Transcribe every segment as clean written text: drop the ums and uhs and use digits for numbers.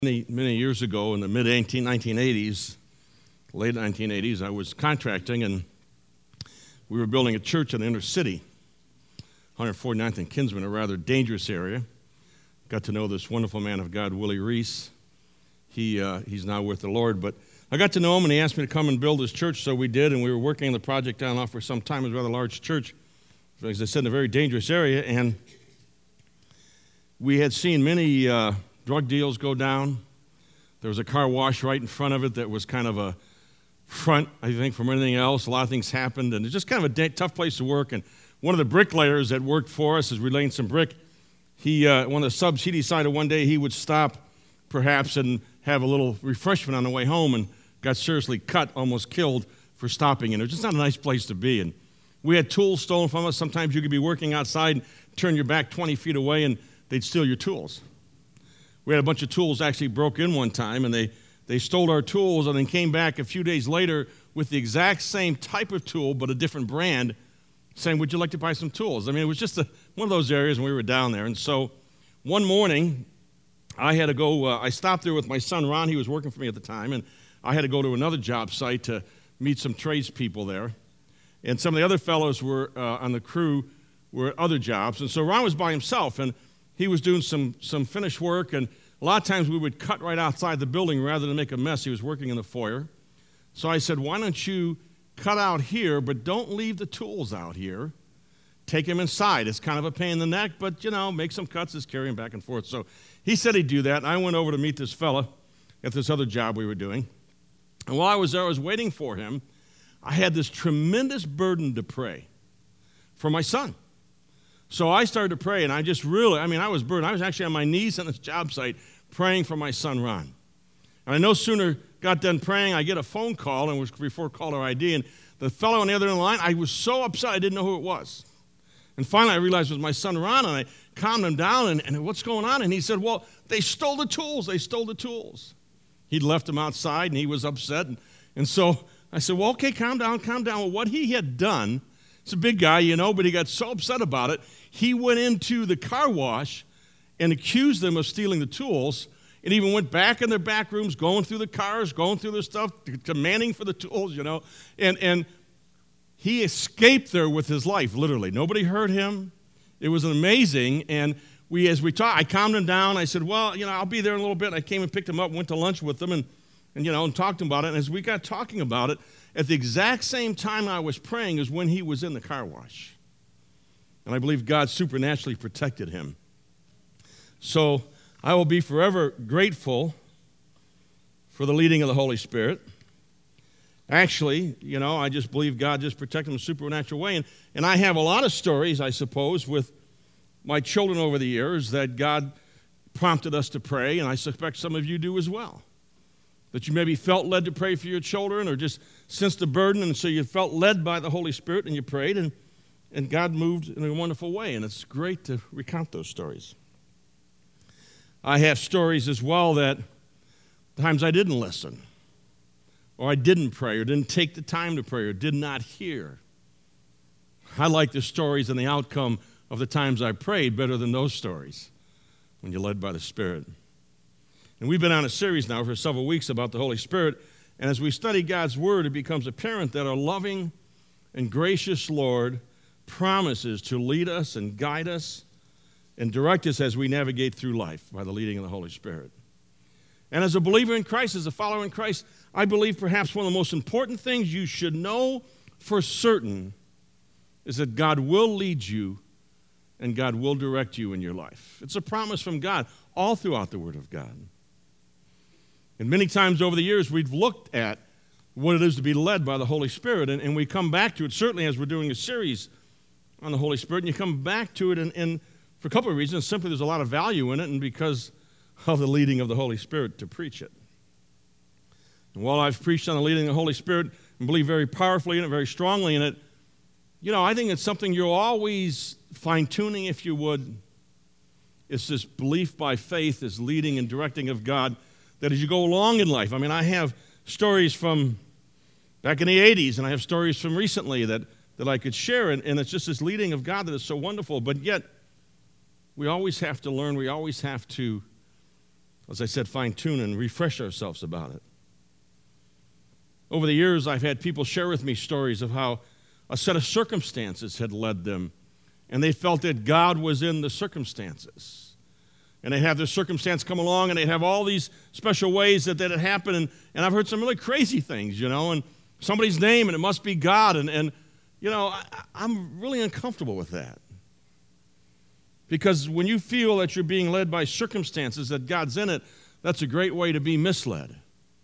Many years ago in the mid-1980s, late 1980s, I was contracting, and we were building a church in the inner city, 149th and Kinsman, a rather dangerous area. Got to know this wonderful man of God, Willie Reese. He's now with the Lord, but I got to know him, and he asked me to come and build his church, so we did, and we were working on the project down off for some time. It was a rather large church, as I said, in a very dangerous area, and we had seen many drug deals go down. There was a car wash right in front of it that was kind of a front, I think, from anything else. A lot of things happened, and it's just kind of a tough place to work. And one of the bricklayers that worked for us, as we laying some brick, one of the subs, he decided one day he would stop, perhaps, and have a little refreshment on the way home, and got seriously cut, almost killed for stopping. And it was just not a nice place to be. And we had tools stolen from us. Sometimes you could be working outside and turn your back 20 feet away, and they'd steal your tools. We had a bunch of tools actually broke in one time, and they stole our tools and then came back a few days later with the exact same type of tool but a different brand, saying, "Would you like to buy some tools?" I mean, it was just one of those areas, and we were down there. And so one morning, I had to go, I stopped there with my son, Ron. He was working for me at the time, and I had to go to another job site to meet some tradespeople there. And some of the other fellows were on the crew were at other jobs. And so Ron was by himself, and he was doing some finished work, and a lot of times we would cut right outside the building rather than make a mess. He was working in the foyer. So I said, "Why don't you cut out here, but don't leave the tools out here. Take them inside. It's kind of a pain in the neck, but, make some cuts, just carry them back and forth." So he said he'd do that, and I went over to meet this fella at this other job we were doing. And while I was there, I was waiting for him. I had this tremendous burden to pray for my son. So I started to pray, and I was burdened. I was actually on my knees on this job site praying for my son, Ron. And I no sooner got done praying, I get a phone call, and it was before caller ID, and the fellow on the other end of the line, I was so upset I didn't know who it was. And finally I realized it was my son, Ron, and I calmed him down, and what's going on? And he said, "Well, they stole the tools. They stole the tools." He'd left them outside, and he was upset. And so I said, "Well, okay, calm down. Well, what he had done, it's a big guy, but he got so upset about it, he went into the car wash and accused them of stealing the tools, and even went back in their back rooms, going through the cars, going through their stuff, demanding for the tools, And he escaped there with his life, literally. Nobody hurt him. It was amazing. And as we talked, I calmed him down. I said, "Well, I'll be there in a little bit." And I came and picked him up, went to lunch with him, and talked to him about it. And as we got talking about it, at the exact same time I was praying is when he was in the car wash. And I believe God supernaturally protected him. So I will be forever grateful for the leading of the Holy Spirit. Actually, I just believe God just protected him in a supernatural way. And I have a lot of stories, I suppose, with my children over the years that God prompted us to pray, and I suspect some of you do as well. That you maybe felt led to pray for your children or just sensed the burden, and so you felt led by the Holy Spirit and you prayed, and God moved in a wonderful way, and it's great to recount those stories. I have stories as well that times I didn't listen, or I didn't pray, or didn't take the time to pray, or did not hear. I like the stories and the outcome of the times I prayed better than those stories when you're led by the Spirit. And we've been on a series now for several weeks about the Holy Spirit, and as we study God's Word, it becomes apparent that our loving and gracious Lord promises to lead us and guide us and direct us as we navigate through life by the leading of the Holy Spirit. And as a believer in Christ, as a follower in Christ, I believe perhaps one of the most important things you should know for certain is that God will lead you and God will direct you in your life. It's a promise from God all throughout the Word of God. And many times over the years, we've looked at what it is to be led by the Holy Spirit, and we come back to it, certainly as we're doing a series on the Holy Spirit, and you come back to it, and for a couple of reasons. Simply, there's a lot of value in it, and because of the leading of the Holy Spirit to preach it. And while I've preached on the leading of the Holy Spirit and believe very powerfully in it, very strongly in it, I think it's something you're always fine-tuning, if you would. It's this belief by faith, this leading and directing of God, that as you go along in life, I have stories from back in the 80s, and I have stories from recently that I could share, and it's just this leading of God that is so wonderful, but yet we always have to learn, we always have to as I said, fine-tune and refresh ourselves about it. Over the years, I've had people share with me stories of how a set of circumstances had led them, and they felt that God was in the circumstances. And they have this circumstance come along, and they have all these special ways that it happened, and I've heard some really crazy things, and somebody's name, and it must be God, and I'm really uncomfortable with that. Because when you feel that you're being led by circumstances, that God's in it, that's a great way to be misled.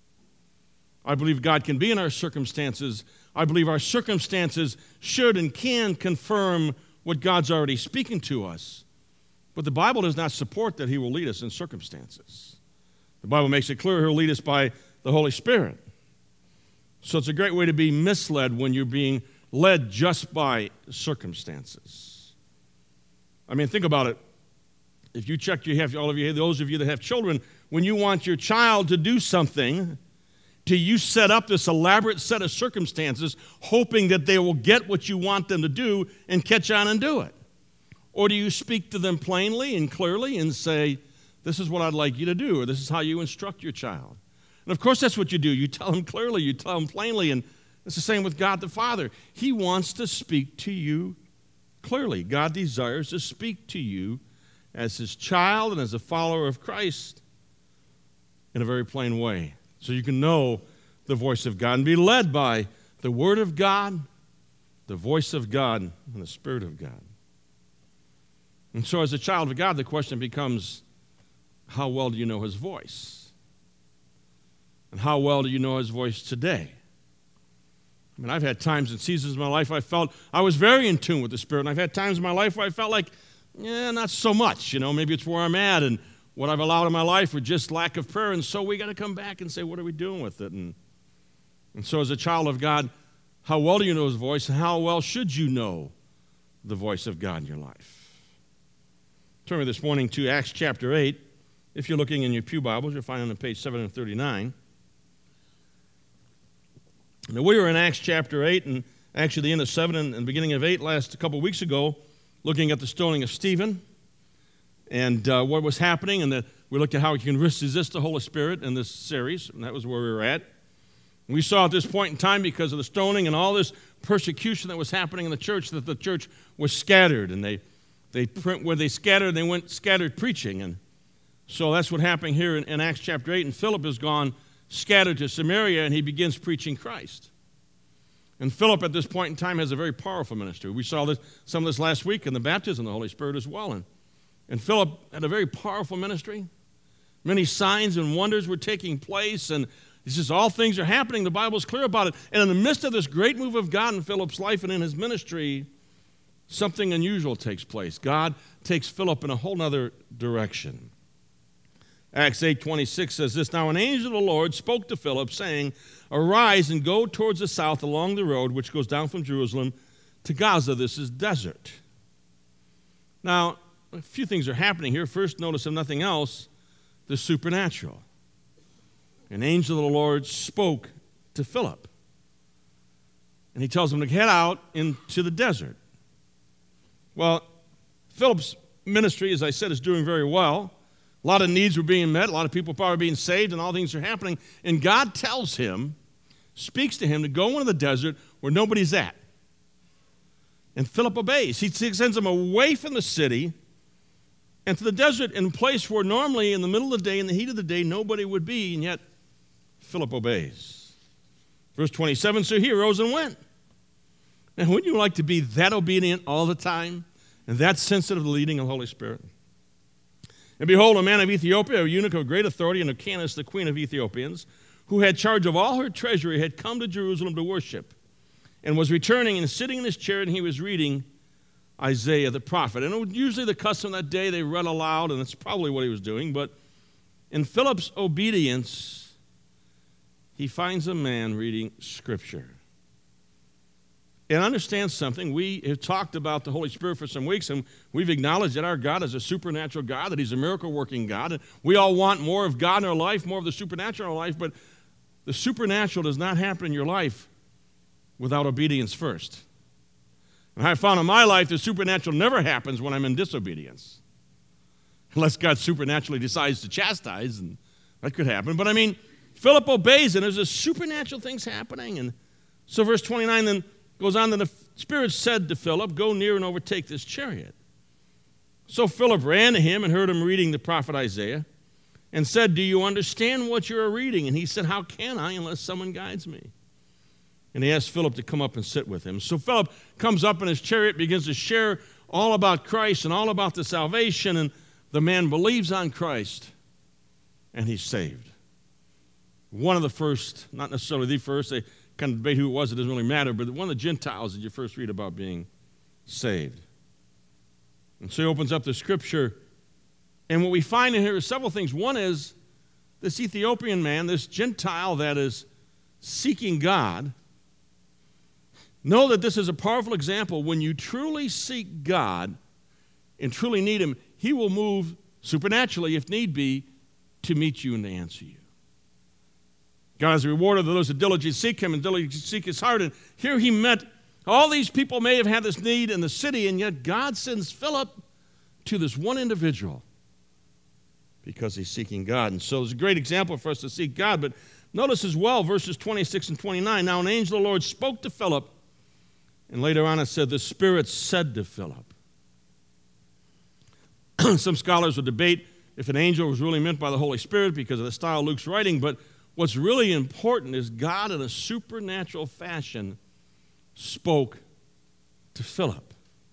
I believe God can be in our circumstances. I believe our circumstances should and can confirm what God's already speaking to us. But the Bible does not support that He will lead us in circumstances. The Bible makes it clear He'll lead us by the Holy Spirit. So it's a great way to be misled when you're being led just by circumstances. I mean, think about it. If you check, those of you that have children, when you want your child to do something, do you set up this elaborate set of circumstances hoping that they will get what you want them to do and catch on and do it? Or do you speak to them plainly and clearly and say, this is what I'd like you to do, or this is how you instruct your child? And of course that's what you do. You tell them clearly, you tell them plainly, and it's the same with God the Father. He wants to speak to you clearly. God desires to speak to you as His child and as a follower of Christ in a very plain way, so you can know the voice of God and be led by the Word of God, the voice of God, and the Spirit of God. And so as a child of God, the question becomes, how well do you know His voice? And how well do you know His voice today? I mean, I've had times and seasons in my life I felt I was very in tune with the Spirit, and I've had times in my life where I felt like, not so much. Maybe it's where I'm at and what I've allowed in my life, or just lack of prayer, and so we got to come back and say, what are we doing with it? And so as a child of God, how well do you know His voice, and how well should you know the voice of God in your life? Turn me this morning to Acts chapter 8. If you're looking in your pew Bibles, you'll find it on page 739. Now, we were in Acts chapter 8, and actually the end of 7 and the beginning of 8 last a couple of weeks ago, looking at the stoning of Stephen and what was happening, and we looked at how we can resist the Holy Spirit in this series, and that was where we were at. We saw at this point in time, because of the stoning and all this persecution that was happening in the church, that the church was scattered, and where they scattered, they went scattered preaching, and so that's what happened here in Acts chapter 8, and Philip has gone scattered to Samaria, and he begins preaching Christ. And Philip at this point in time has a very powerful ministry. We saw some of this last week in the baptism of the Holy Spirit as well, and Philip had a very powerful ministry. Many signs and wonders were taking place, and he says all things are happening. The Bible's clear about it. And in the midst of this great move of God in Philip's life and in his ministry, something unusual takes place. God takes Philip in a whole other direction. Acts 8:26 says this, "Now an angel of the Lord spoke to Philip, saying, 'Arise and go towards the south along the road which goes down from Jerusalem to Gaza.' This is desert." Now, a few things are happening here. First, notice if nothing else, the supernatural. An angel of the Lord spoke to Philip, and he tells him to head out into the desert. Well, Philip's ministry, as I said, is doing very well. A lot of needs were being met. A lot of people probably being saved, and all things are happening. And God tells him, speaks to him, to go into the desert where nobody's at. And Philip obeys. He sends him away from the city and to the desert, in a place where normally in the middle of the day, in the heat of the day, nobody would be, and yet Philip obeys. Verse 27, "So he arose and went." Now, wouldn't you like to be that obedient all the time and that sensitive to the leading of the Holy Spirit? "And behold, a man of Ethiopia, a eunuch of great authority, and of Candace, the queen of Ethiopians, who had charge of all her treasury, had come to Jerusalem to worship, and was returning and sitting in his chair, and he was reading Isaiah the prophet." And it was usually the custom that day, they read aloud, and that's probably what he was doing. But in Philip's obedience, he finds a man reading Scripture. And understand something, we have talked about the Holy Spirit for some weeks, and we've acknowledged that our God is a supernatural God, that He's a miracle-working God. And we all want more of God in our life, more of the supernatural in our life, but the supernatural does not happen in your life without obedience first. And I found in my life the supernatural never happens when I'm in disobedience. unless God supernaturally decides to chastise, and that could happen. But I mean, Philip obeys, and there's this supernatural things happening. And so verse 29 then goes on, that the Spirit said to Philip, go near and overtake this chariot. So Philip ran to him and heard him reading the prophet Isaiah and said, do you understand what you are reading? And he said, how can I unless someone guides me? And he asked Philip to come up and sit with him. So Philip comes up in his chariot, begins to share all about Christ and all about the salvation, and the man believes on Christ, and he's saved. One of the first, not necessarily the first, they kind of debate who it was, it doesn't really matter, but one of the Gentiles that you first read about being saved. And so he opens up the scripture, and what we find in here is several things. One is this Ethiopian man, this Gentile that is seeking God. Know that this is a powerful example. When you truly seek God and truly need Him, He will move supernaturally, if need be, to meet you and to answer you. God is a rewarder of those that diligently seek Him and diligently seek His heart. And here He met all these people may have had this need in the city, and yet God sends Philip to this one individual because he's seeking God. And so it's a great example for us to seek God. But notice as well, verses 26 and 29. Now an angel of the Lord spoke to Philip, and later on it said, the Spirit said to Philip. Some scholars would debate if an angel was really meant by the Holy Spirit because of the style of Luke's writing, but what's really important is God in a supernatural fashion spoke to Philip.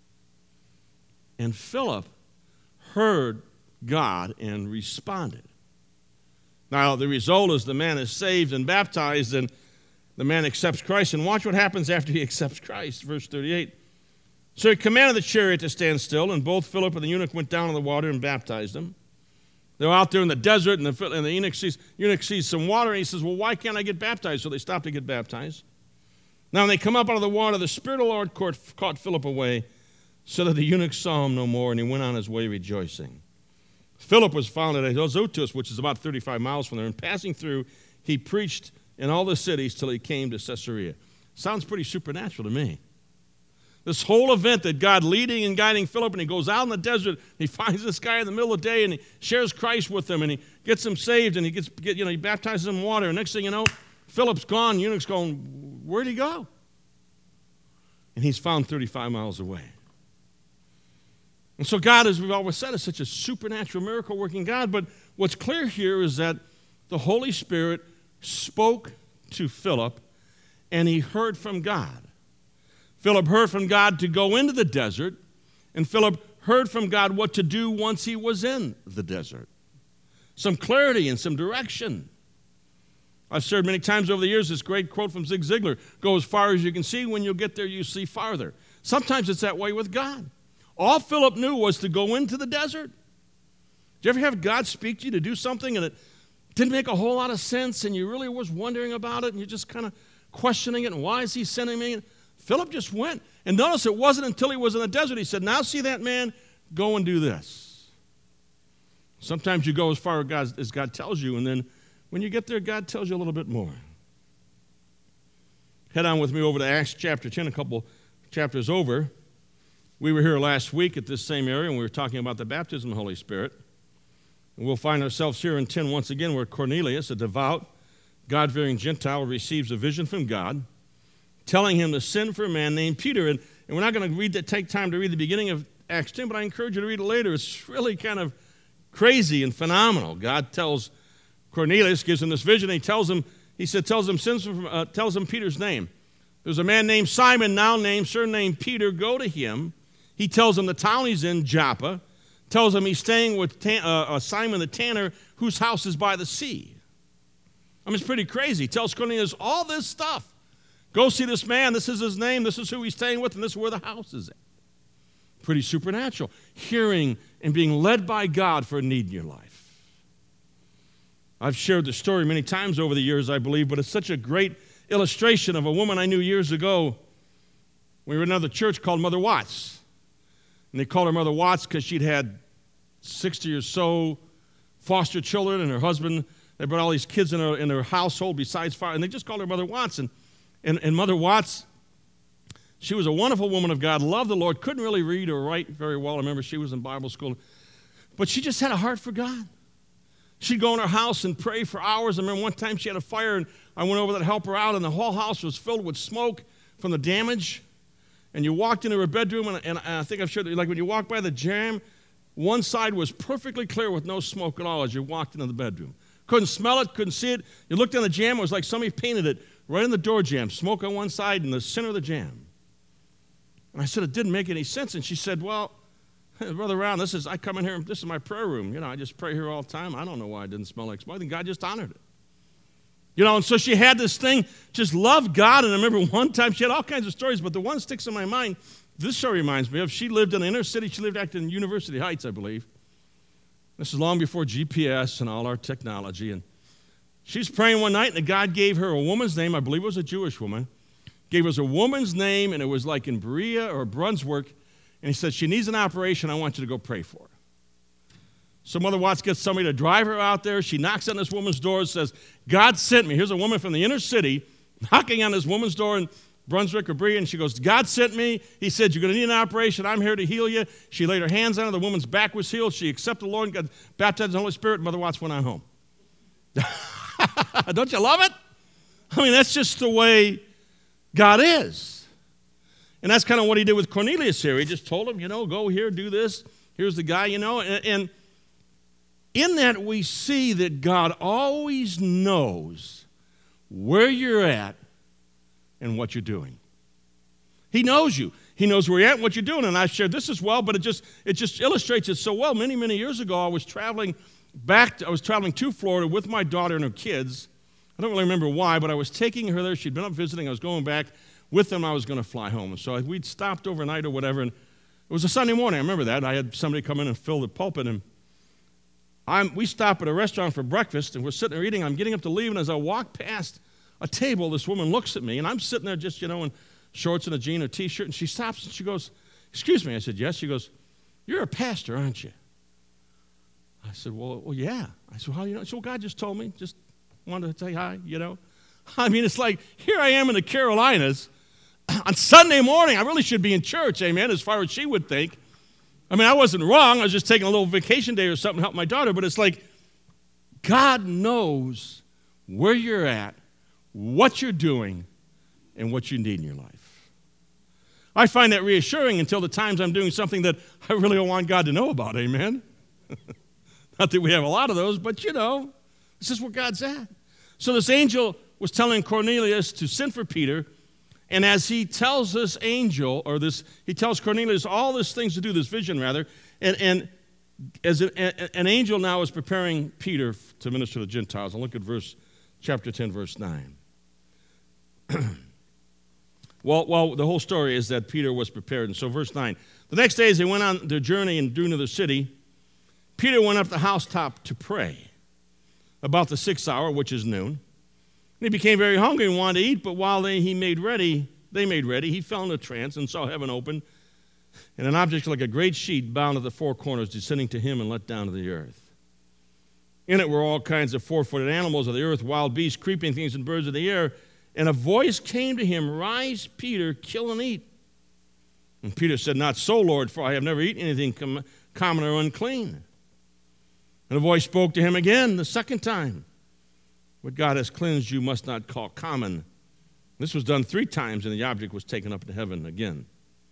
And Philip heard God and responded. Now, the result is the man is saved and baptized, and the man accepts Christ. And watch what happens after he accepts Christ, verse 38. So he commanded the chariot to stand still, and both Philip and the eunuch went down in the water and baptized him. They're out there in the desert, and the eunuch sees some water, and he says, well, why can't I get baptized? So they stop to get baptized. Now when they come up out of the water, the Spirit of the Lord caught Philip away, so that the eunuch saw him no more, and he went on his way rejoicing. Philip was found at Azotus, which is about 35 miles from there, and passing through, he preached in all the cities till he came to Caesarea. Sounds pretty supernatural to me. This whole event that God leading and guiding Philip, and he goes out in the desert, he finds this guy in the middle of the day, and he shares Christ with him, and he gets him saved, and he baptizes him in water, and next thing you know, Philip's gone, eunuch's going, where'd he go? And he's found 35 miles away. And so God, as we've always said, is such a supernatural miracle-working God, but what's clear here is that the Holy Spirit spoke to Philip, and he heard from God. Philip heard from God to go into the desert, and Philip heard from God what to do once he was in the desert. Some clarity and some direction. I've shared many times over the years this great quote from Zig Ziglar, go as far as you can see, when you get there you see farther. Sometimes it's that way with God. All Philip knew was to go into the desert. Did you ever have God speak to you to do something and it didn't make a whole lot of sense and you really was wondering about it and you're just kind of questioning it, and why is he sending me? Philip just went. And notice it wasn't until he was in the desert he said, now see that man? Go and do this. Sometimes you go as far as God tells you, and then when you get there, God tells you a little bit more. Head on with me over to Acts chapter 10, a couple chapters over. We were here last week at this same area, and we were talking about the baptism of the Holy Spirit. And we'll find ourselves here in 10 once again, where Cornelius, a devout, God-fearing Gentile, receives a vision from God, telling him to send for a man named Peter. And we're not going to take time to read the beginning of Acts 10, but I encourage you to read it later. It's really kind of crazy and phenomenal. God tells Cornelius, gives him this vision, and tells him Peter's name. There's a man named Simon, now named, surnamed Peter, go to him. He tells him the town he's in, Joppa, tells him he's staying with Simon the tanner, whose house is by the sea. I mean, it's pretty crazy. He tells Cornelius all this stuff. Go see this man, this is his name, this is who he's staying with, and this is where the house is at. Pretty supernatural. Hearing and being led by God for a need in your life. I've shared the story many times over the years, I believe, but it's such a great illustration of a woman I knew years ago. We were in another church called Mother Watts. And they called her Mother Watts because she'd had 60 or so foster children, and her husband, they brought all these kids in her household besides fire, and they just called her Mother Watts. And Mother Watts, she was a wonderful woman of God, loved the Lord, couldn't really read or write very well. I remember she was in Bible school. But she just had a heart for God. She'd go in her house and pray for hours. I remember one time she had a fire, and I went over there to help her out, and the whole house was filled with smoke from the damage. And you walked into her bedroom, and I think I've shared that, like when you walk by the jam, one side was perfectly clear with no smoke at all as you walked into the bedroom. Couldn't smell it, couldn't see it. You looked in the jam, it was like somebody painted it right in the door jamb, smoke on one side in the center of the jam. And I said, it didn't make any sense. And she said, well, Brother Brown, I come in here, this is my prayer room. I just pray here all the time. I don't know why it didn't smell like smoke. I think God just honored it. And so she had this thing, just loved God. And I remember one time, she had all kinds of stories, but the one sticks in my mind, this story reminds me of, she lived in the inner city. She lived actually in University Heights, I believe. This is long before GPS and all our technology. And she's praying one night, and God gave her a woman's name. I believe it was a Jewish woman. Gave us a woman's name, and it was like in Berea or Brunswick. And he said, she needs an operation. I want you to go pray for her. So Mother Watts gets somebody to drive her out there. She knocks on this woman's door and says, God sent me. Here's a woman from the inner city knocking on this woman's door in Brunswick or Berea. And she goes, God sent me. He said, you're going to need an operation. I'm here to heal you. She laid her hands on her. The woman's back was healed. She accepted the Lord and got baptized in the Holy Spirit. Mother Watts went on home. Don't you love it? I mean, that's just the way God is. And that's kind of what he did with Cornelius here. He just told him, go here, do this. Here's the guy, And in that we see that God always knows where you're at and what you're doing. He knows you. He knows where you're at and what you're doing. And I've shared this as well, but it just illustrates it so well. Many, many years ago, I was traveling to Florida with my daughter and her kids. I don't really remember why, but I was taking her there. She'd been up visiting. I was going back with them. I was going to fly home. And so we'd stopped overnight or whatever. And it was a Sunday morning. I remember that. I had somebody come in and fill the pulpit. And we stop at a restaurant for breakfast, and we're sitting there eating. I'm getting up to leave, and as I walk past a table, this woman looks at me, and I'm sitting there just, in shorts and a jean or T-shirt, and she stops and she goes, excuse me. I said, yes. She goes, you're a pastor, aren't you? I said, well, yeah. I said, well, how do you know? She said, well, God just told me. Just wanted to say hi, I mean, it's like, here I am in the Carolinas. On Sunday morning, I really should be in church, amen, as far as she would think. I mean, I wasn't wrong. I was just taking a little vacation day or something to help my daughter. But it's like God knows where you're at, what you're doing, and what you need in your life. I find that reassuring until the times I'm doing something that I really don't want God to know about, amen? Not that we have a lot of those, but this is where God's at. So this angel was telling Cornelius to send for Peter. And as he tells this angel, he tells Cornelius all these things to do, this vision rather, and as an angel now is preparing Peter to minister to the Gentiles. And look at chapter 10, verse 9. Well, the whole story is that Peter was prepared. And so verse 9, the next day as they went on their journey and drew near the city, Peter went up the housetop to pray about the 6th hour, which is noon. And he became very hungry and wanted to eat, but while they made ready, he fell in a trance and saw heaven open, and an object like a great sheet bound at the four corners descending to him and let down to the earth. In it were all kinds of four-footed animals of the earth, wild beasts, creeping things, and birds of the air. And a voice came to him, rise, Peter, kill and eat. And Peter said, not so, Lord, for I have never eaten anything common or unclean. And a voice spoke to him again the second time. What God has cleansed you must not call common. This was done 3 times, and the object was taken up to heaven again.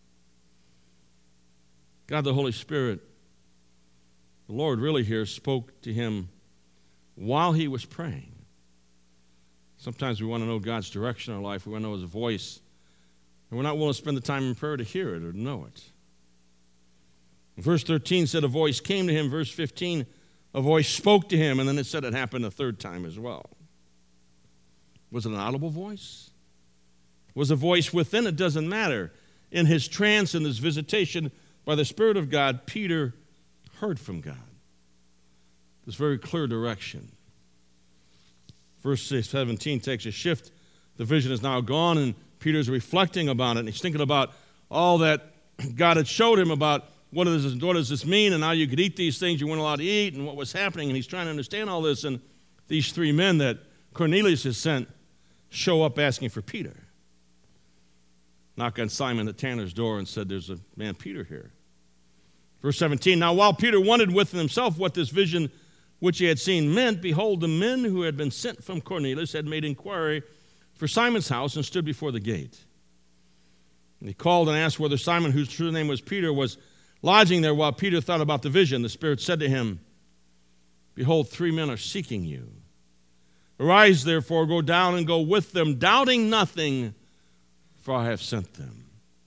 God the Holy Spirit, the Lord really here spoke to him while he was praying. Sometimes we want to know God's direction in our life. We want to know his voice. And we're not willing to spend the time in prayer to hear it or to know it. Verse 13 said a voice came to him. Verse 15, a voice spoke to him. And then it said it happened a 3rd time as well. Was it an audible voice? Was a voice within? It doesn't matter. In his trance, in his visitation by the Spirit of God, Peter heard from God. This very clear direction. Verse 17 takes a shift. The vision is now gone, and Peter's reflecting about it, and he's thinking about all that God had showed him about what does this mean, and how you could eat these things you weren't allowed to eat, and what was happening, and he's trying to understand all this, and these 3 men that Cornelius has sent show up asking for Peter. Knock on Simon the tanner's door and said, there's a man Peter here. Verse 17, now while Peter wondered within himself what this vision which he had seen meant, behold, the men who had been sent from Cornelius had made inquiry for Simon's house and stood before the gate. And he called and asked whether Simon, whose true name was Peter, was lodging there. While Peter thought about the vision, the Spirit said to him, behold, 3 men are seeking you. Arise, therefore, go down and go with them, doubting nothing, for I have sent them.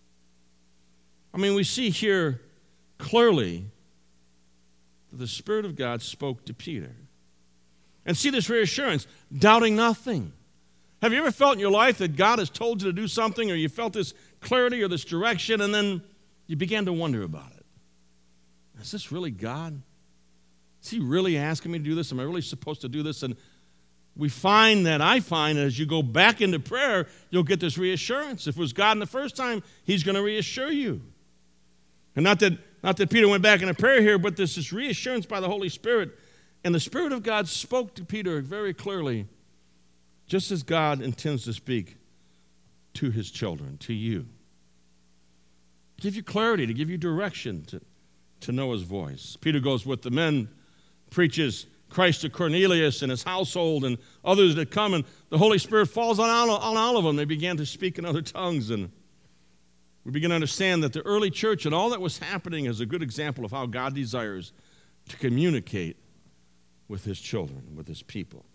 I mean, we see here clearly that the Spirit of God spoke to Peter. And see this reassurance, doubting nothing. Have you ever felt in your life that God has told you to do something, or you felt this clarity or this direction, and then you began to wonder about it? Is this really God? Is he really asking me to do this? Am I really supposed to do this? And I find as you go back into prayer, you'll get this reassurance. If it was God in the first time, he's going to reassure you. And not that Peter went back into prayer here, but there's this reassurance by the Holy Spirit. And the Spirit of God spoke to Peter very clearly, just as God intends to speak to his children, to you. Give you clarity, to give you direction, to know his voice. Peter goes with the men, preaches Christ to Cornelius and his household and others that come, and the Holy Spirit falls on all of them. They began to speak in other tongues, and we begin to understand that the early church and all that was happening is a good example of how God desires to communicate with his children, with his people.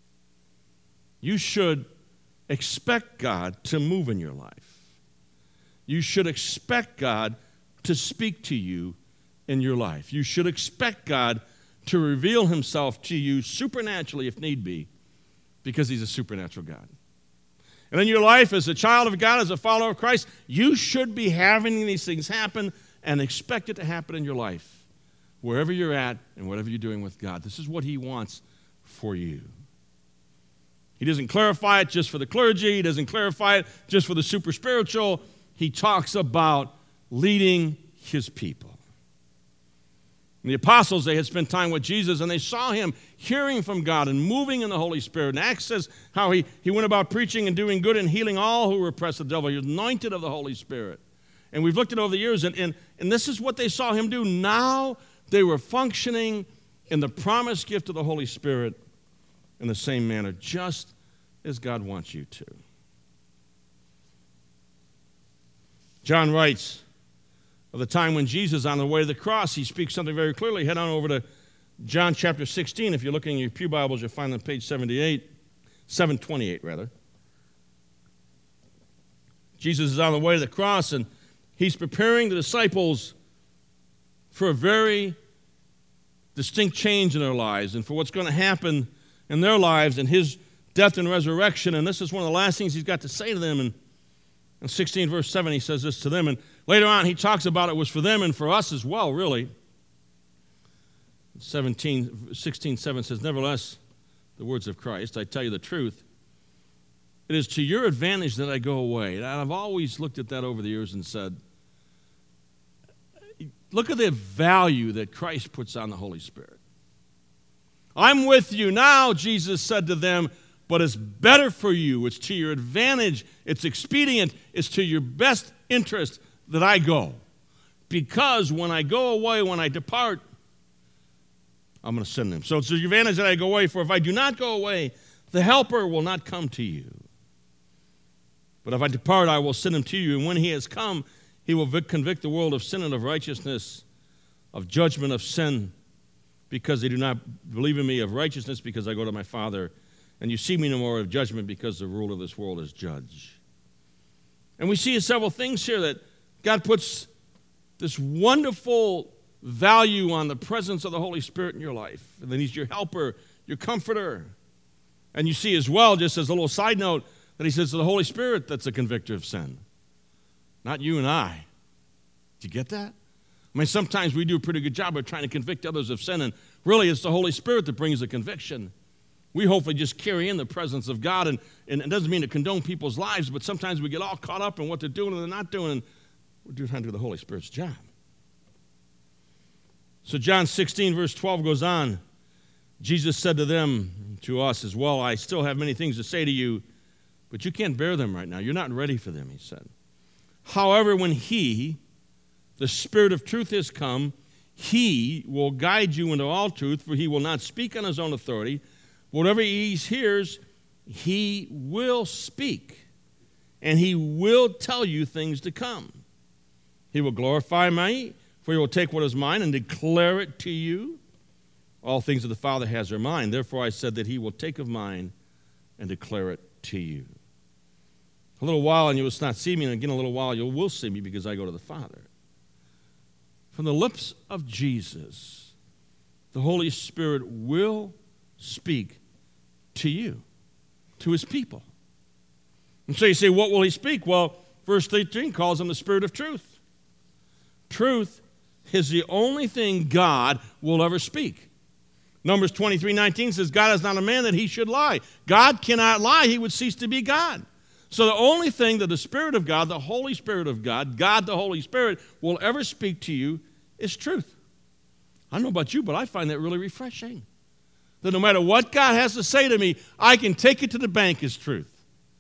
You should expect God to move in your life. You should expect God to speak to you in your life. You should expect God to reveal himself to you supernaturally if need be, because he's a supernatural God. And in your life, as a child of God, as a follower of Christ, you should be having these things happen and expect it to happen in your life, wherever you're at and whatever you're doing with God. This is what he wants for you. He doesn't clarify it just for the clergy. He doesn't clarify it just for the super spiritual. He talks about leading his people. And the apostles, they had spent time with Jesus, and they saw him hearing from God and moving in the Holy Spirit. And Acts says how he went about preaching and doing good and healing all who were oppressed of the devil. He was anointed of the Holy Spirit. And we've looked at it over the years, and this is what they saw him do. Now they were functioning in the promised gift of the Holy Spirit in the same manner, just as God wants you to. John writes of the time when Jesus, on the way to the cross, he speaks something very clearly. Head on over to John chapter 16. If you're looking in your pew Bibles, you'll find on page 728 rather. Jesus is on the way to the cross, and he's preparing the disciples for a very distinct change in their lives and for what's going to happen in their lives and his death and resurrection. And this is one of the last things he's got to say to them. And in 16 verse 7, he says this to them. And later on, he talks about it was for them and for us as well, really. 16:7 says, nevertheless, the words of Christ, I tell you the truth, it is to your advantage that I go away. And I've always looked at that over the years and said, look at the value that Christ puts on the Holy Spirit. I'm with you now, Jesus said to them, but it's better for you. It's to your advantage. It's expedient. It's to your best interest that I go. Because when I go away, when I depart, I'm going to send them. So it's to your advantage that I go away, for if I do not go away, the Helper will not come to you. But if I depart, I will send him to you. And when he has come, he will convict the world of sin and of righteousness, of judgment of sin, because they do not believe in me, of righteousness, because I go to my Father. And you see me no more, of judgment, because the ruler of this world is judge. And we see several things here that God puts this wonderful value on the presence of the Holy Spirit in your life. And then he's your helper, your comforter. And you see as well, just as a little side note, that he says to the Holy Spirit that's a convictor of sin. Not you and I. Do you get that? I mean, sometimes we do a pretty good job of trying to convict others of sin, and really it's the Holy Spirit that brings the conviction. We hopefully just carry in the presence of God, and it doesn't mean to condone people's lives, but sometimes we get all caught up in what they're doing and they're not doing, and we're trying to do the Holy Spirit's job. So John 16, verse 12 goes on. Jesus said to them, to us as well, I still have many things to say to you, but you can't bear them right now. You're not ready for them, he said. However, when he, the Spirit of truth, has come, He will guide you into all truth, for he will not speak on his own authority. Whatever he hears, he will speak, and he will tell you things to come. He will glorify me, for he will take what is mine and declare it to you. All things that the Father has are mine. Therefore I said that he will take of mine and declare it to you. A little while and you will not see me, and again a little while you will see me, because I go to the Father. From the lips of Jesus, the Holy Spirit will speak to you, to his people. And so you say, what will he speak? Well, verse 13 calls him the Spirit of truth. Truth is the only thing God will ever speak. Numbers 23:19 says, God is not a man that he should lie. God cannot lie. He would cease to be God. So the only thing that the Spirit of God, the Holy Spirit of God, God the Holy Spirit, will ever speak to you is truth. I don't know about you, but I find that really refreshing. That no matter what God has to say to me, I can take it to the bank as truth.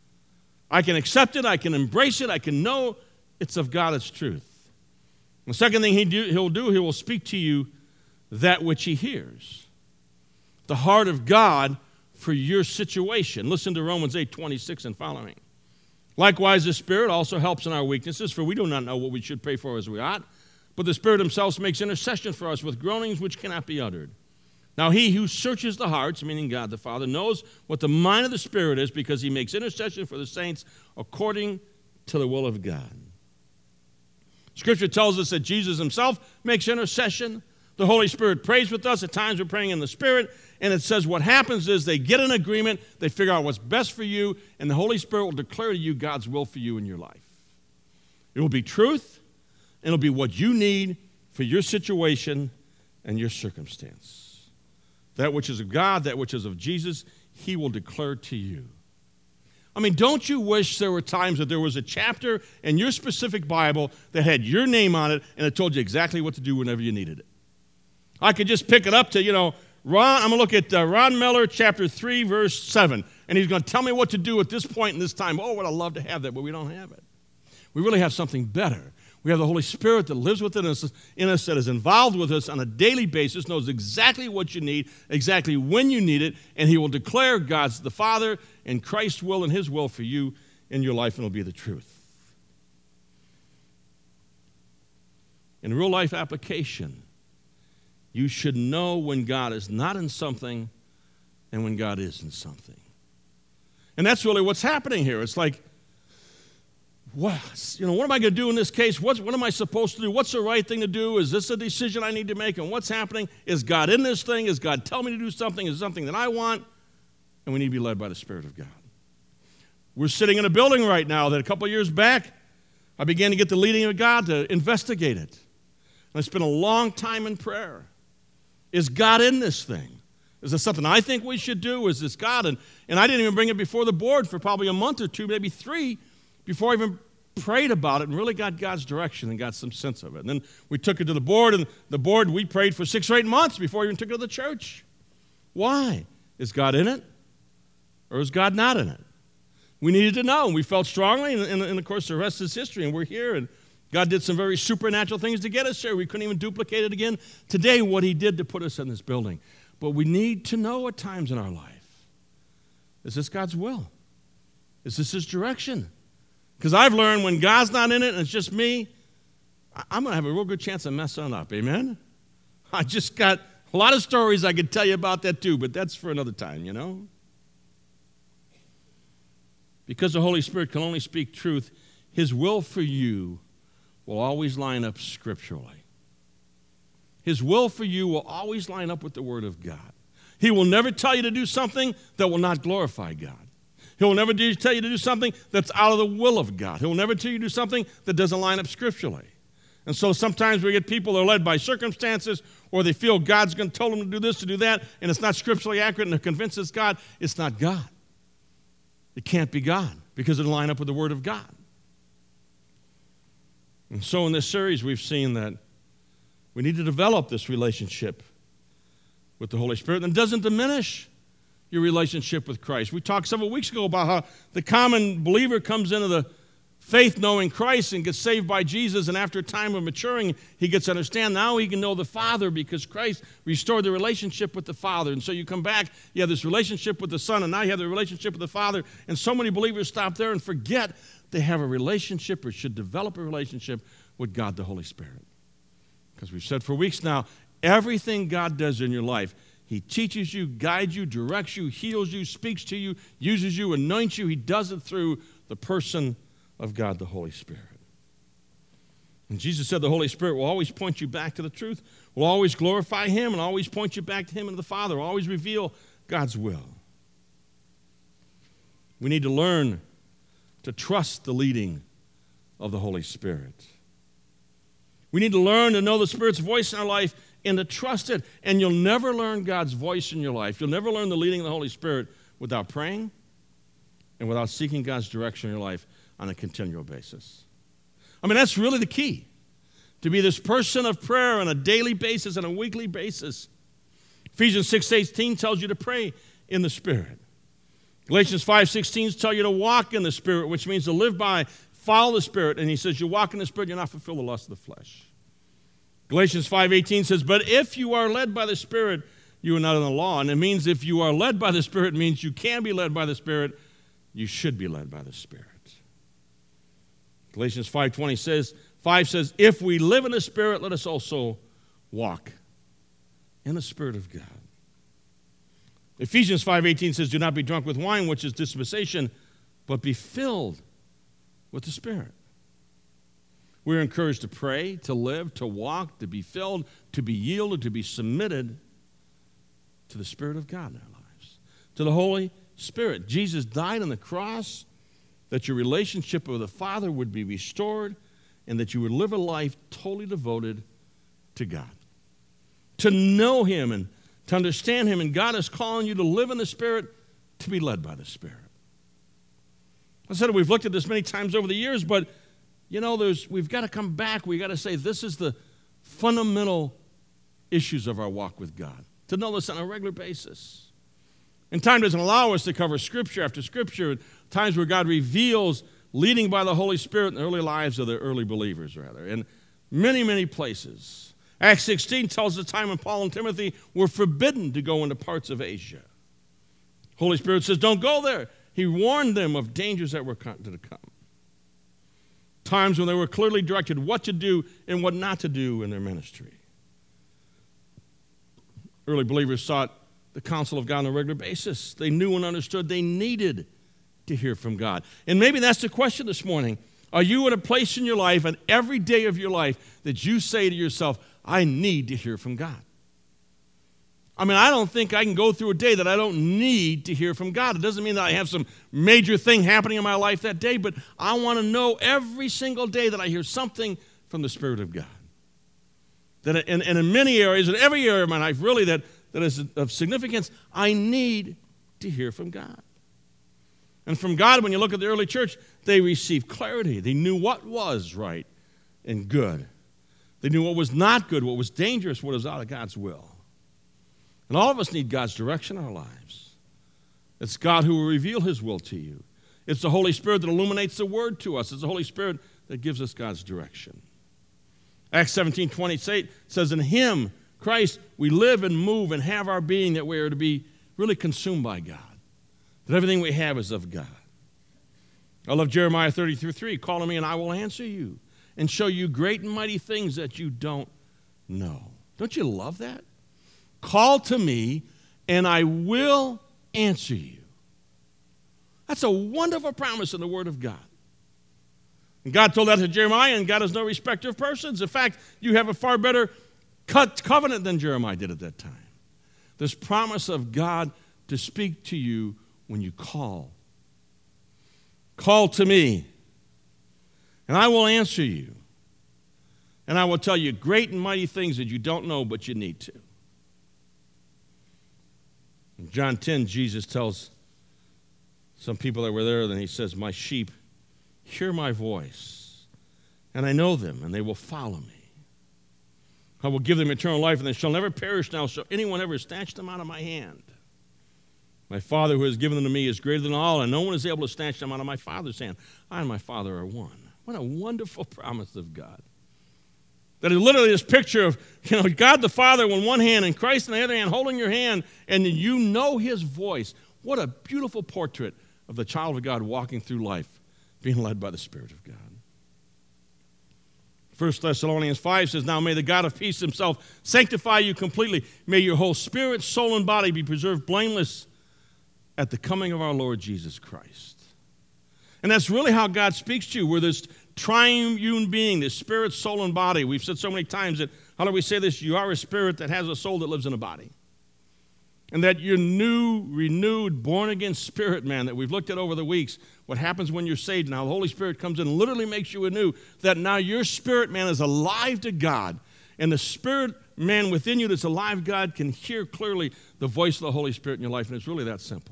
I can accept it, I can embrace it, I can know it's of God as truth. The second thing he'll do, he will speak to you that which he hears. The heart of God for your situation. Listen to Romans 8:26 and following. Likewise, the Spirit also helps in our weaknesses, for we do not know what we should pray for as we ought, but the Spirit himself makes intercession for us with groanings which cannot be uttered. Now he who searches the hearts, meaning God the Father, knows what the mind of the Spirit is, because he makes intercession for the saints according to the will of God. Scripture tells us that Jesus himself makes intercession. The Holy Spirit prays with us. At times we're praying in the Spirit, and it says what happens is they get an agreement, they figure out what's best for you, and the Holy Spirit will declare to you God's will for you in your life. It will be truth, and it'll be what you need for your situation and your circumstance. That which is of God, that which is of Jesus, he will declare to you. I mean, don't you wish there were times that there was a chapter in your specific Bible that had your name on it and it told you exactly what to do whenever you needed it? I could just pick it up to, Ron, I'm going to look at Ron Miller, chapter 3, verse 7, and he's going to tell me what to do at this point in this time. Oh, would I love to have that, but we don't have it. We really have something better. We have the Holy Spirit that lives within us, that is involved with us on a daily basis, knows exactly what you need, exactly when you need it, and he will declare God's the Father and Christ's will and his will for you in your life, and it'll be the truth. In real life application, you should know when God is not in something and when God is in something. And that's really what's happening here. It's like, what am I going to do in this case? What am I supposed to do? What's the right thing to do? Is this a decision I need to make? And what's happening? Is God in this thing? Is God telling me to do something? Is it something that I want? And we need to be led by the Spirit of God. We're sitting in a building right now that a couple of years back, I began to get the leading of God to investigate it. And I spent a long time in prayer. Is God in this thing? Is this something I think we should do? Is this God? And I didn't even bring it before the board for probably a month or two, maybe 3, before I even prayed about it and really got God's direction and got some sense of it. And then we took it to the board, and the board, we prayed for 6 or 8 months before we even took it to the church. Why? Is God in it? Or is God not in it? We needed to know, and we felt strongly, and of course the rest is history, and we're here, and God did some very supernatural things to get us here. We couldn't even duplicate it again today, what he did to put us in this building. But we need to know at times in our life, is this God's will? Is this his direction? Because I've learned when God's not in it and it's just me, I'm going to have a real good chance of messing up. Amen? I just got a lot of stories I could tell you about that too, but that's for another time, Because the Holy Spirit can only speak truth, his will for you will always line up scripturally. His will for you will always line up with the Word of God. He will never tell you to do something that will not glorify God. He will never tell you to do something that's out of the will of God. He will never tell you to do something that doesn't line up scripturally. And so sometimes we get people that are led by circumstances, or they feel God's going to tell them to do this, to do that, and it's not scripturally accurate, and they're convinced it's God. It's not God. It can't be God because it'll line up with the Word of God. And so in this series, we've seen that we need to develop this relationship with the Holy Spirit. And it doesn't diminish your relationship with Christ. We talked several weeks ago about how the common believer comes into the faith knowing Christ and gets saved by Jesus, and after a time of maturing, he gets to understand now he can know the Father because Christ restored the relationship with the Father. And so you come back, you have this relationship with the Son, and now you have the relationship with the Father, and so many believers stop there and forget they have a relationship or should develop a relationship with God the Holy Spirit. Because we've said for weeks now, everything God does in your life, he teaches you, guides you, directs you, heals you, speaks to you, uses you, anoints you. He does it through the person of God the Holy Spirit. And Jesus said the Holy Spirit will always point you back to the truth, will always glorify him, and always point you back to him and the Father, will always reveal God's will. We need to learn to trust the leading of the Holy Spirit. We need to learn to know the Spirit's voice in our life and to trust it. And you'll never learn God's voice in your life. You'll never learn the leading of the Holy Spirit without praying and without seeking God's direction in your life on a continual basis. I mean, that's really the key, to be this person of prayer on a daily basis and a weekly basis. Ephesians 6:18 tells you to pray in the Spirit. Galatians 5:16 tells you to walk in the Spirit, which means to live by, follow the Spirit. And he says, you walk in the Spirit, you'll not fulfill the lust of the flesh. Galatians 5:18 says, but if you are led by the Spirit, you are not in the law. And it means if you are led by the Spirit, it means you can be led by the Spirit. You should be led by the Spirit. Galatians 5:5 says, if we live in the Spirit, let us also walk in the Spirit of God. Ephesians 5:18 says, do not be drunk with wine, which is dispensation, but be filled with the Spirit. We're encouraged to pray, to live, to walk, to be filled, to be yielded, to be submitted to the Spirit of God in our lives, to the Holy Spirit. Jesus died on the cross that your relationship with the Father would be restored and that you would live a life totally devoted to God, to know him and to understand him. And God is calling you to live in the Spirit, to be led by the Spirit. I said we've looked at this many times over the years, but you know, we've got to come back. We've got to say this is the fundamental issues of our walk with God, to know this on a regular basis. And time doesn't allow us to cover Scripture after Scripture, times where God reveals leading by the Holy Spirit in the early lives of the early believers, rather, in many, many places. Acts 16 tells the time when Paul and Timothy were forbidden to go into parts of Asia. Holy Spirit says, don't go there. He warned them of dangers that were to come. Times when they were clearly directed what to do and what not to do in their ministry. Early believers sought the counsel of God on a regular basis. They knew and understood they needed to hear from God. And maybe that's the question this morning. Are you at a place in your life, and every day of your life, that you say to yourself, I need to hear from God? I mean, I don't think I can go through a day that I don't need to hear from God. It doesn't mean that I have some major thing happening in my life that day, but I want to know every single day that I hear something from the Spirit of God. That in many areas, in every area of my life, really, that is of significance, I need to hear from God. And from God, when you look at the early church, they received clarity. They knew what was right and good. They knew what was not good, what was dangerous, what was out of God's will. And all of us need God's direction in our lives. It's God who will reveal his will to you. It's the Holy Spirit that illuminates the word to us. It's the Holy Spirit that gives us God's direction. Acts 17:28 says, in him, Christ, we live and move and have our being, that we are to be really consumed by God. That everything we have is of God. I love Jeremiah 33:3. Call to me and I will answer you and show you great and mighty things that you don't know. Don't you love that? Call to me and I will answer you. That's a wonderful promise in the Word of God. And God told that to Jeremiah, and God is no respecter of persons. In fact, you have a far better covenant than Jeremiah did at that time. This promise of God to speak to you when you call. Call to me, and I will answer you. And I will tell you great and mighty things that you don't know, but you need to. In John 10, Jesus tells some people that were there, then he says, my sheep hear my voice, and I know them, and they will follow me. I will give them eternal life, and they shall never perish, now shall anyone ever snatch them out of my hand. My Father who has given them to me is greater than all, and no one is able to snatch them out of my Father's hand. I and my Father are one. What a wonderful promise of God. That is literally this picture of, God the Father on one hand and Christ on the other hand holding your hand, and you know his voice. What a beautiful portrait of the child of God walking through life, being led by the Spirit of God. 1 Thessalonians 5 says, now may the God of peace himself sanctify you completely. May your whole spirit, soul, and body be preserved blameless at the coming of our Lord Jesus Christ. And that's really how God speaks to you. We're this triune being, this spirit, soul, and body. We've said so many times that, how do we say this? You are a spirit that has a soul that lives in a body. And that your new, renewed, born-again spirit, man, that we've looked at over the weeks, what happens when you're saved, now the Holy Spirit comes in and literally makes you anew, that now your spirit, man, is alive to God. And the spirit, man, within you that's alive, God, can hear clearly the voice of the Holy Spirit in your life, and it's really that simple.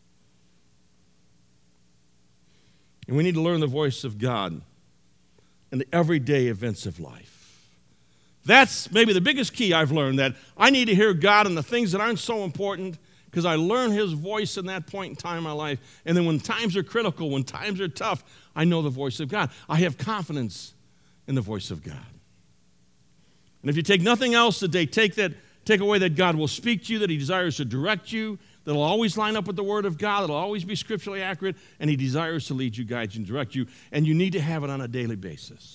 And we need to learn the voice of God in the everyday events of life. That's maybe the biggest key I've learned, that I need to hear God in the things that aren't so important, because I learn his voice in that point in time in my life. And then when times are critical, when times are tough, I know the voice of God. I have confidence in the voice of God. And if you take nothing else today, take away that God will speak to you, that he desires to direct you, that will always line up with the Word of God, that will always be scripturally accurate, and he desires to lead you, guide you, and direct you. And you need to have it on a daily basis.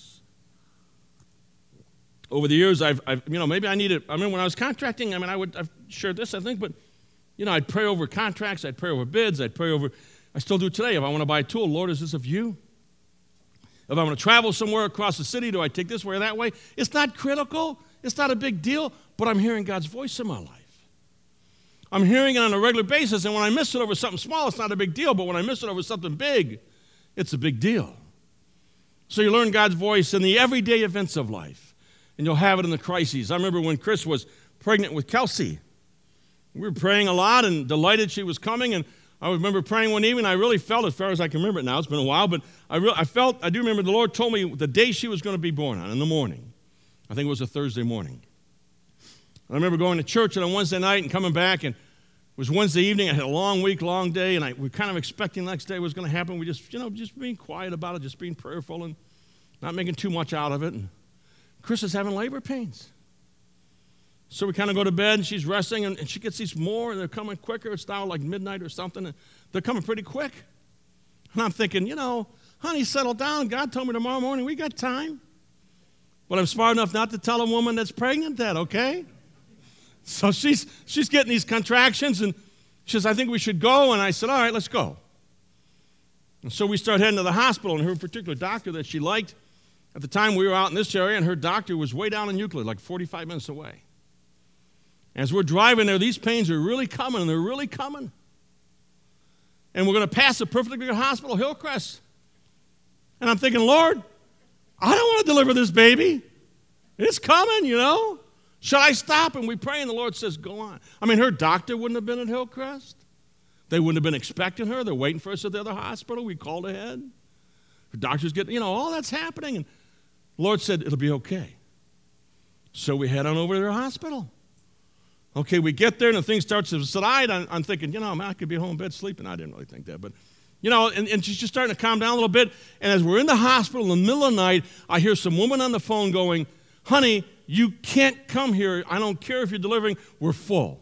Over the years, maybe I needed, when I was contracting, I've shared this, I think, but, I'd pray over contracts, I'd pray over bids, I still do today. If I want to buy a tool, Lord, is this of you? If I want to travel somewhere across the city, do I take this way or that way? It's not critical, it's not a big deal, but I'm hearing God's voice in my life. I'm hearing it on a regular basis, and when I miss it over something small, it's not a big deal, but when I miss it over something big, it's a big deal. So you learn God's voice in the everyday events of life. And you'll have it in the crises. I remember when Chris was pregnant with Kelsey. We were praying a lot and delighted she was coming. And I remember praying one evening. I really felt, as far as I can remember it now, it's been a while, but I do remember the Lord told me the day she was going to be born on, in the morning. I think it was a Thursday morning. I remember going to church on a Wednesday night and coming back, and it was Wednesday evening. I had a long week, long day, and we were kind of expecting the next day was going to happen. We just being quiet about it, just being prayerful and not making too much out of it. And Chris is having labor pains. So we kind of go to bed, and she's resting, and she gets these more, and they're coming quicker. It's now like midnight or something, and they're coming pretty quick. And I'm thinking, honey, settle down. God told me tomorrow morning, we got time. But I'm smart enough not to tell a woman that's pregnant that, okay? So she's getting these contractions, and she says, I think we should go. And I said, all right, let's go. And so we start heading to the hospital, and her particular doctor that she liked, at the time, we were out in this area, and her doctor was way down in Euclid, like 45 minutes away. As we're driving there, these pains are really coming, and they're really coming. And we're going to pass a perfectly good hospital, Hillcrest. And I'm thinking, Lord, I don't want to deliver this baby. It's coming, Should I stop? And we pray, and the Lord says, go on. Her doctor wouldn't have been at Hillcrest. They wouldn't have been expecting her. They're waiting for us at the other hospital. We called ahead. Her doctor's getting, all that's happening. And the Lord said, it'll be okay. So we head on over to their hospital. Okay, we get there, and the thing starts to subside. I'm thinking, I could be home in bed sleeping. I didn't really think that. But, and she's just starting to calm down a little bit. And as we're in the hospital in the middle of the night, I hear some woman on the phone going, honey, you can't come here. I don't care if you're delivering. We're full.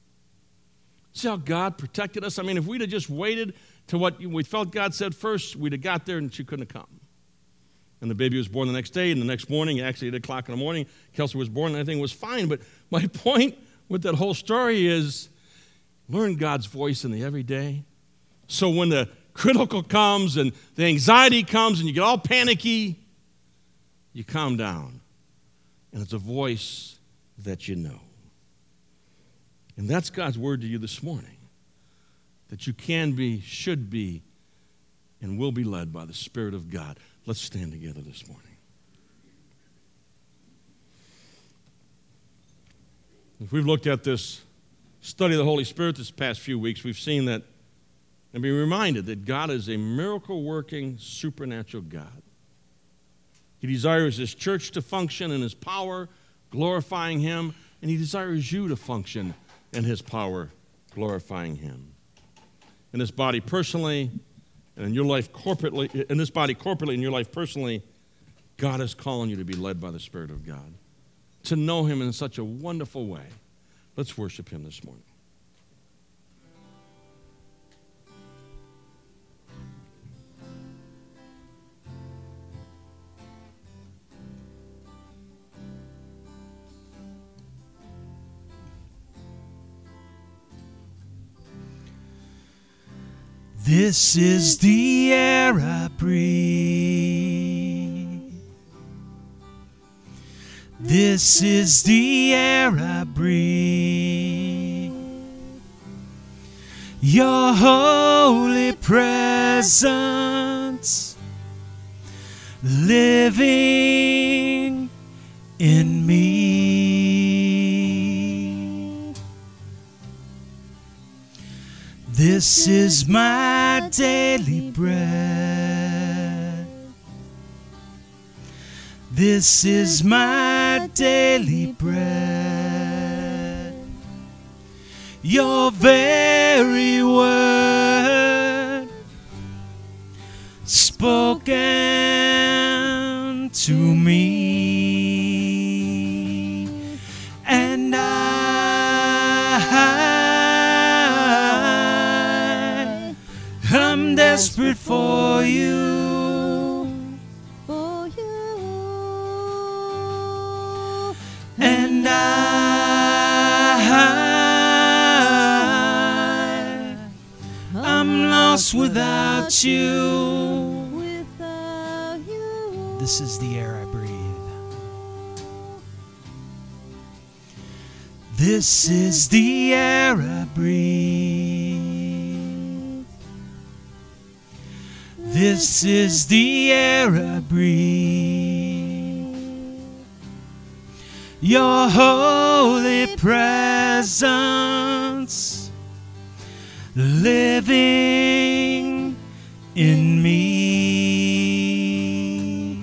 See how God protected us? If we'd have just waited to what we felt God said first, we'd have got there, and she couldn't have come. And the baby was born the next day, and the next morning, actually at 8 o'clock in the morning, Kelsey was born, and everything was fine. But my point with that whole story is learn God's voice in the everyday. So when the critical comes and the anxiety comes and you get all panicky, you calm down. And it's a voice that you know. And that's God's word to you this morning. That you can be, should be, and will be led by the Spirit of God. Let's stand together this morning. If we've looked at this study of the Holy Spirit this past few weeks, we've seen that and be reminded that God is a miracle-working, supernatural God. He desires His church to function in His power, glorifying Him, and He desires you to function in His power, glorifying Him. in this body personally, and in your life corporately, in this body corporately, in your life personally, God is calling you to be led by the Spirit of God, to know Him in such a wonderful way. Let's worship Him this morning. This is the air I breathe. This is the air I breathe. Your holy presence living in me. This is my daily bread. This is my daily bread. Your very word spoken to me, and I'm desperate for you, and I'm lost without you. This is the air I breathe. This is the air I breathe. This is the air I breathe. Your holy presence living in me.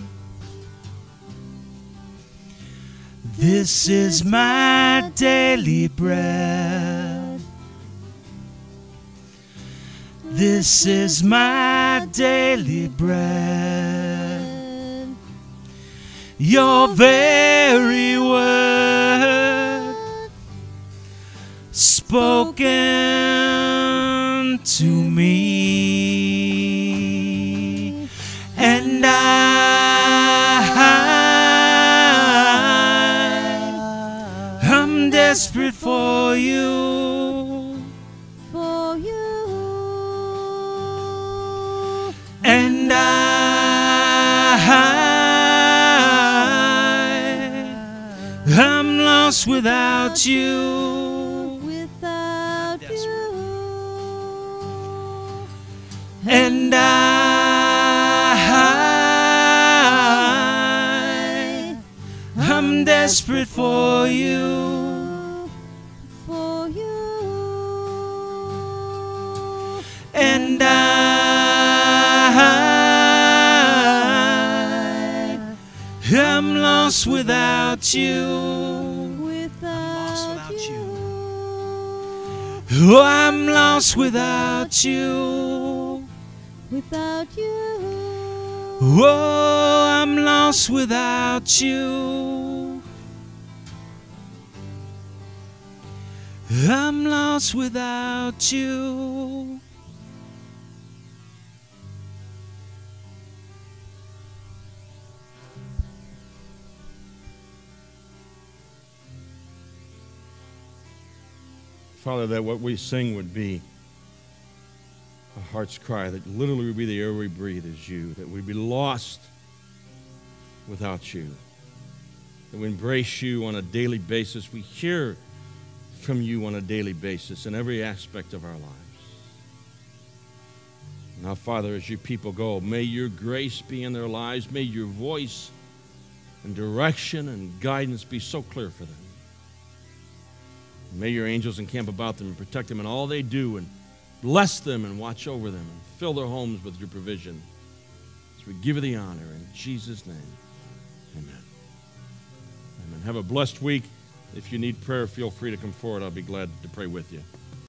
This is my daily bread. This is my daily bread. Your very word spoken to me, and I'm desperate for you, and I'm lost without you. And I'm desperate for you, and I'm lost without you. Oh, I'm lost without you. Oh, I'm lost without you. I'm lost without you. Father, that what we sing would be a heart's cry, that literally would be the air we breathe is you, that we'd be lost without you, that we embrace you on a daily basis. We hear from you on a daily basis in every aspect of our lives. Now, Father, as your people go, may your grace be in their lives. May your voice and direction and guidance be so clear for them. May your angels encamp about them and protect them in all they do, and bless them and watch over them and fill their homes with your provision. As we give you the honor in Jesus' name, amen. Amen. Have a blessed week. If you need prayer, feel free to come forward. I'll be glad to pray with you.